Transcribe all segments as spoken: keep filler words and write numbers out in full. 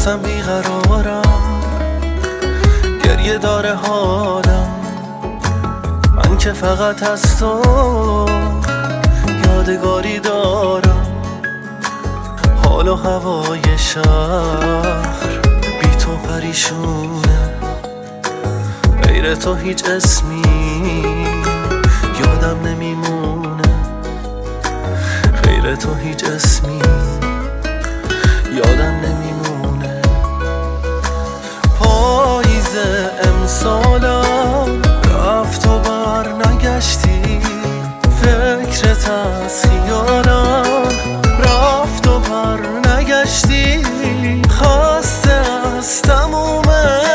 بازم بیقرارم، گریه داره حالم، من که فقط از تو یادگاری دارم. حال و هوای شهر بی تو پریشونه، غیر تو هیچ اسمی یادم نمیمونه، غیر تو هیچ اسمی یادم نمیمونه. پاییز امسالم رفت و بر نگشتی، فکرت از خیالم رفت و بر نگشتی. خسته از تموم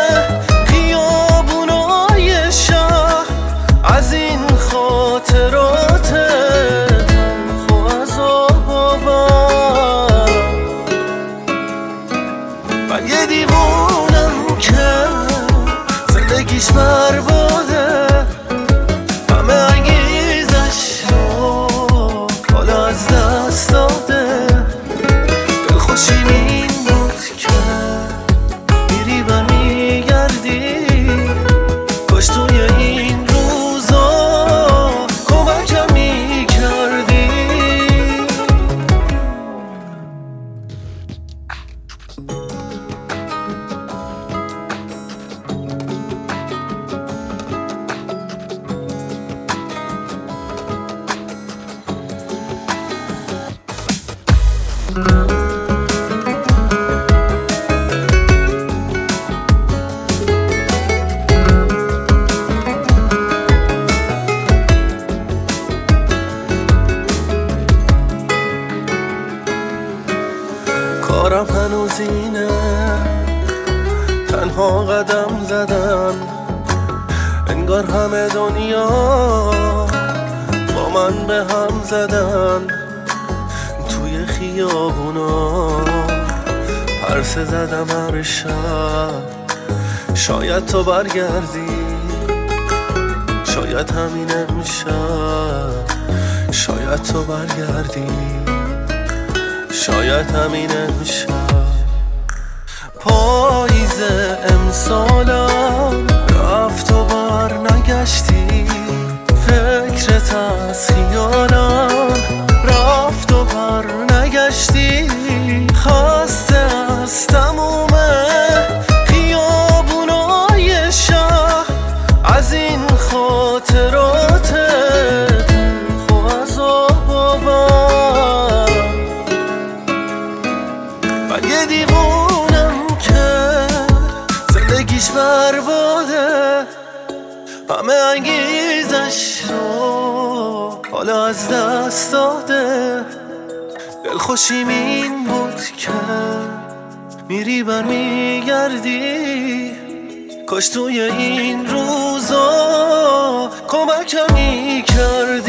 خیابونای شهر، از این خاطرات تلخ و عذاب آور. من یه دیوونم که زندگیش برباده، همه انگیزش رو حالا از دست داده. دلخوشیم این بود که میری برمیگردی، کاش توی این روزا کمکم میکردی. کارم هنوز اینه، تنها قدم زدن، انگار همه دنیا با من به هم زدن. توی خیابونا پرسه زدم هر شب، شاید تو برگردی، شاید همین امشب، شاید تو برگردی، شاید همین امشب. پاییز امسالم رفت و بر نگشتی، فکرت از خیالم رفت و بر نگشتی. خسته از تموم خیابونای شهر، از این خاطرات تلخ و عذاب آور. من یه دیوونم که زندگیش برباده، همه انگیزش رو حالا از دست داده. دلخوشیم این بود که میری برمیگردی، کاش توی این روزا کمکم میکردی.